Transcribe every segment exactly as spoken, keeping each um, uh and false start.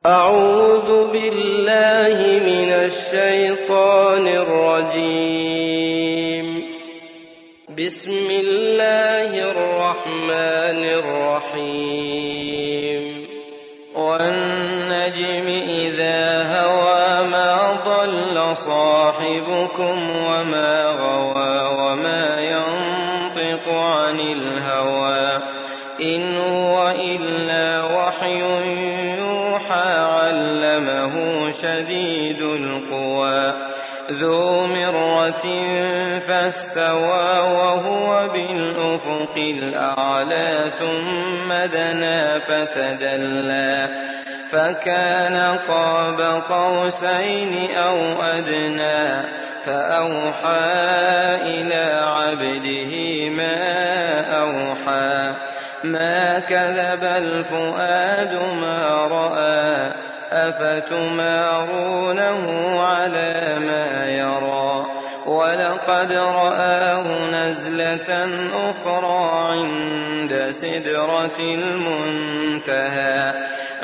أعوذ بالله من الشيطان الرجيم. بسم الله الرحمن الرحيم. والنجم إذا هوى ما ضل صاحبكم وما غوى وما ينطق عن الهوى إن هو إلا وحي علمه شديد القوى ذو مرة فاستوى وهو بالأفق الأعلى ثم دنا فتدلى فكان قاب قوسين أو أدنى فأوحى إلى عبده ما أوحى ما كذب الفؤاد ما رأى أفتمارونه على ما يرى ولقد رآه نزلة أخرى عند سدرة المنتهى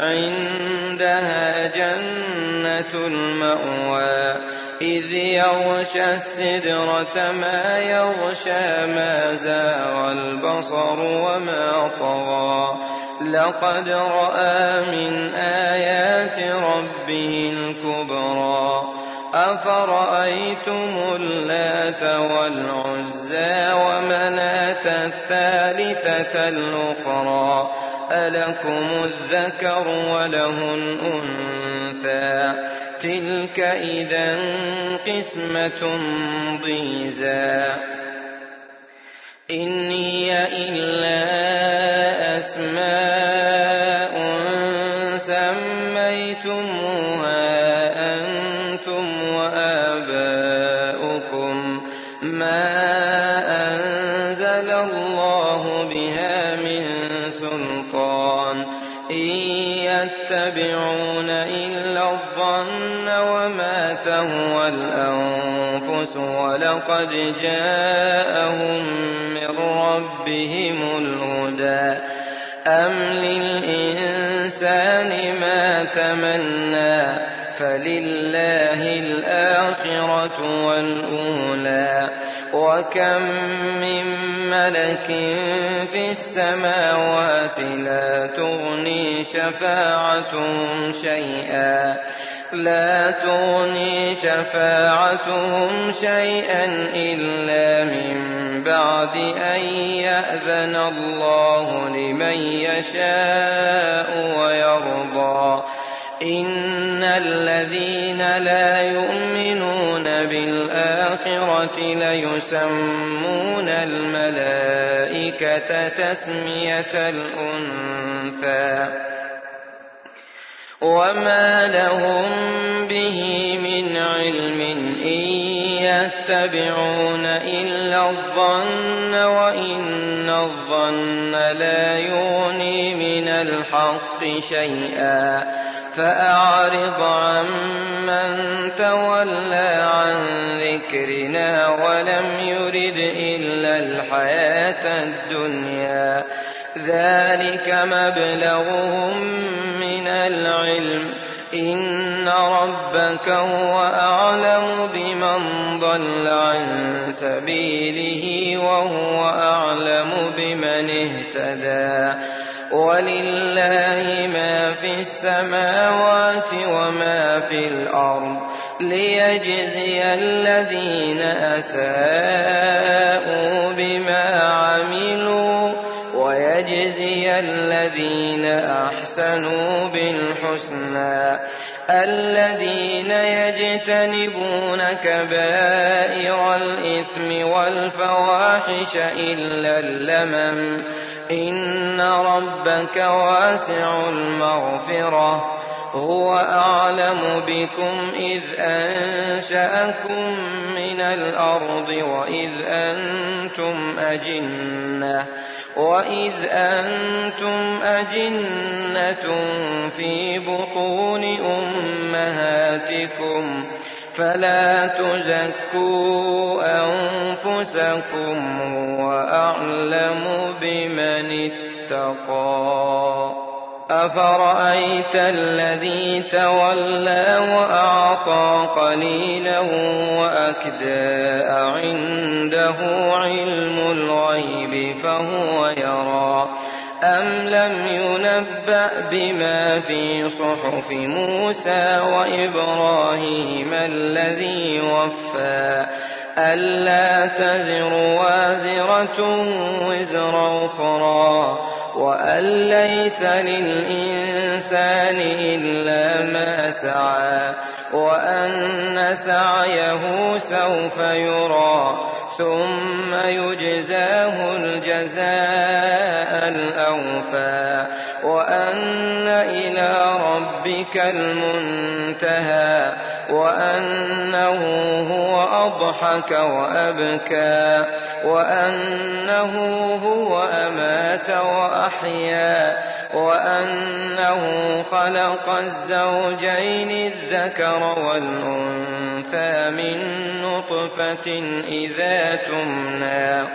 عندها جنة المأوى إذ يغشى السدرة ما يغشى ما زاغ البصر وما طغى لقد رأى من آيات ربه الكبرى أفرأيتم اللات والعزى ومناة الثالثة الأخرى ألكم الذكر وله الأنثى تلك إذا قسمة ضيزى إن هي إلا أسماء سميتموها أنتم وآباؤكم ما أنزل الله بها من سلطان إن يتبعون إلا الظن وما تهوى الأنفس ولقد جاءهم من ربهم الهدى أم للإنسان ما تمنى فلله الآخرة والأولى وكم من ملك في السماوات لا تغني شفاعتهم شيئا لا تغني شفاعتهم شيئا إلا من بعد أن يأذن الله لمن يشاء ويرضى إن الذين لا يؤمنون بالآخرة ليسمون الملائكة تسمية الأنثى وما لهم به من علم إن يتبعون إلا الظن وإن الظن لا يغني من الحق شيئا فأعرض عمن تولى عن ذكرنا ولم يرد إلا الحياة الدنيا ذلك مبلغهم من العلم إن ربك هو أعلم بمن ضل عن سبيله وهو أعلم بمن اهتدى ولله ما في السماوات وما في الأرض ليجزي الذين أساءوا بما عملوا ويجزي الذين أحسنوا بالحسنى الذين يجتنبون كبائر الإثم والفواحش إلا اللمم إن ربك واسع المغفرة هو أعلم بكم إذ أنشأكم من الأرض وإذ أنتم أجنة وإذ أنتم أجنة في بطون أمهاتكم فلا تزكوا أنفسكم هو أعلم بمن اتقى. أفرأيت الذي تولى وأعطى قليلا وأكدى عنده علم الغيب فهو يرى أم لم ينبأ بما في صحف موسى وإبراهيم الذي وفى ألا تزر وازرة وزر أخرى وأن ليس للإنسان إلا ما سعى وأن سعيه سوف يرى ثم يجزاه الجزاء الأوفى وأن إلى ربك المنتهى وأنه هو أضحك وأبكى وأنه هو أمات وأحيا وأنه خلق الزوجين الذكر والأنثى من نطفة إذا تمنى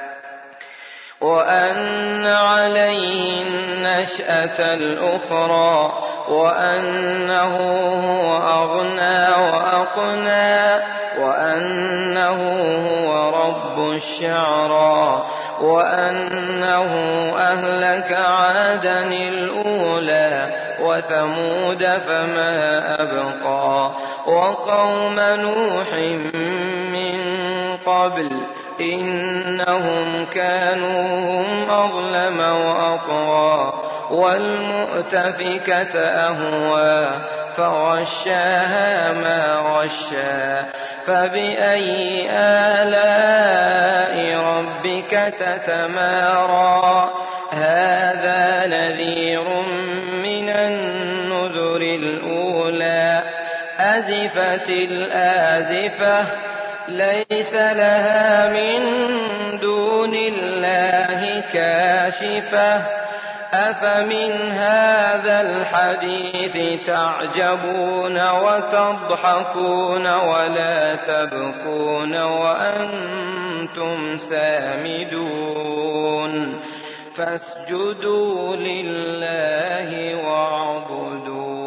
وأن عليه النشأة الأخرى وأنه هو أغنى وأقنى وأنه هو رب الشعرى وأنه أهلك عادا الأولى وثمود فما أبقى وقوم نوح من قبل إنهم كانوا هم أظلم وأطغى والمؤتفكة أهوى فغشاها ما غشا فبأي آلاء ربك تتمارى هذا نذير من النذر الأولى أزفت الآزفة ليس لها من دون الله كاشفة أفمن هذا الحديث تعجبون وتضحكون ولا تبكون وأنتم سامدون فاسجدوا لله واعبدوا